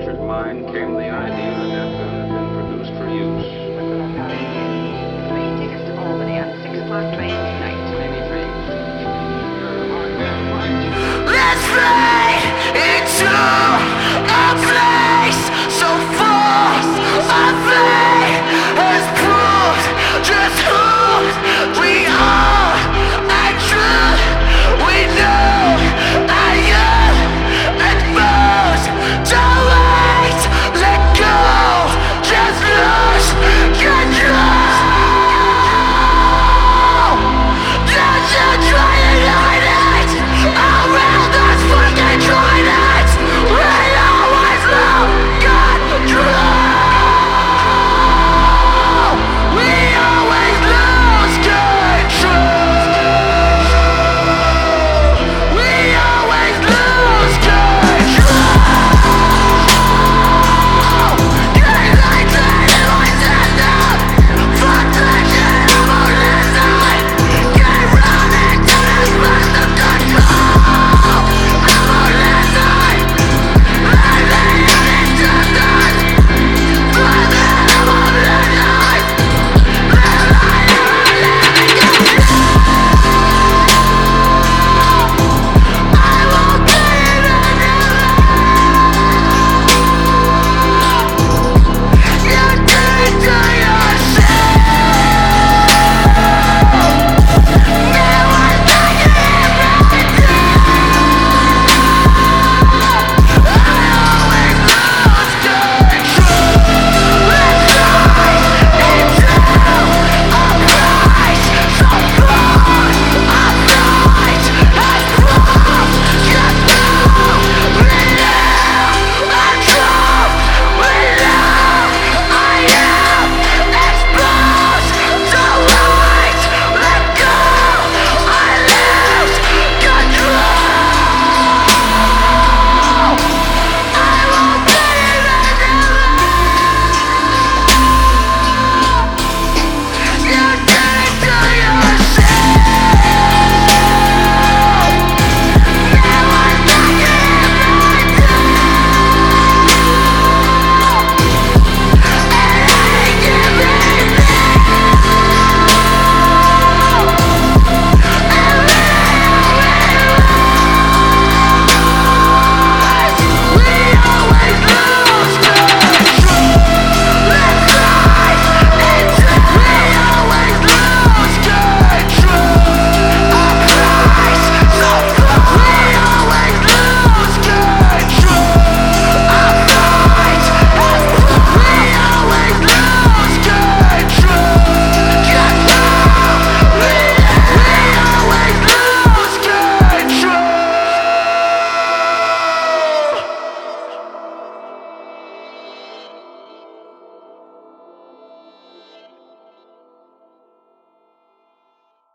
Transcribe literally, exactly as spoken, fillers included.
cultured mind came the idea that that gun had been produced for use. Three tickets to Albany on the six o'clock train tonight. Maybe three. You're a hard man to find. Let's fly into